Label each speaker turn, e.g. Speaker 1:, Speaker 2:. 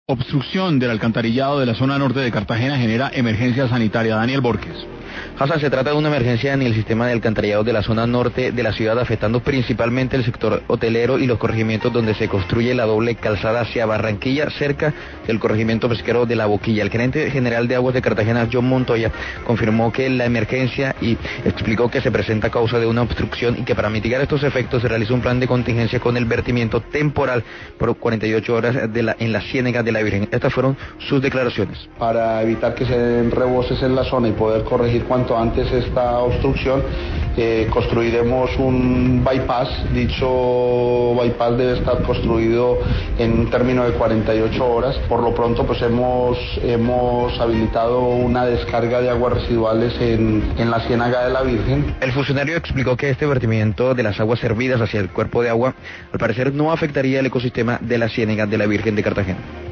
Speaker 1: Obstrucción del alcantarillado de la zona norte de Cartagena genera emergencia sanitaria. Daniel Borges.
Speaker 2: Hassan, se trata de una emergencia en el sistema de alcantarillado de la zona norte de la ciudad, afectando principalmente el sector hotelero y los corregimientos donde se construye la doble calzada hacia Barranquilla, cerca del corregimiento pesquero de La Boquilla. El gerente general de Aguas de Cartagena, John Montoya, confirmó que la emergencia y explicó que se presenta a causa de una obstrucción y que para mitigar estos efectos se realiza un plan de contingencia con el vertimiento temporal por 48 horas en la Ciénega de la Virgen. Estas fueron sus declaraciones.
Speaker 3: Para evitar que se den reboses en la zona y poder corregir cuanto antes esta obstrucción, construiremos un bypass. Dicho bypass debe estar construido en un término de 48 horas. Por lo pronto, pues hemos habilitado una descarga de aguas residuales en la Ciénaga de la Virgen.
Speaker 2: El funcionario explicó que este vertimiento de las aguas servidas hacia el cuerpo de agua, al parecer, no afectaría el ecosistema de la Ciénaga de la Virgen de Cartagena.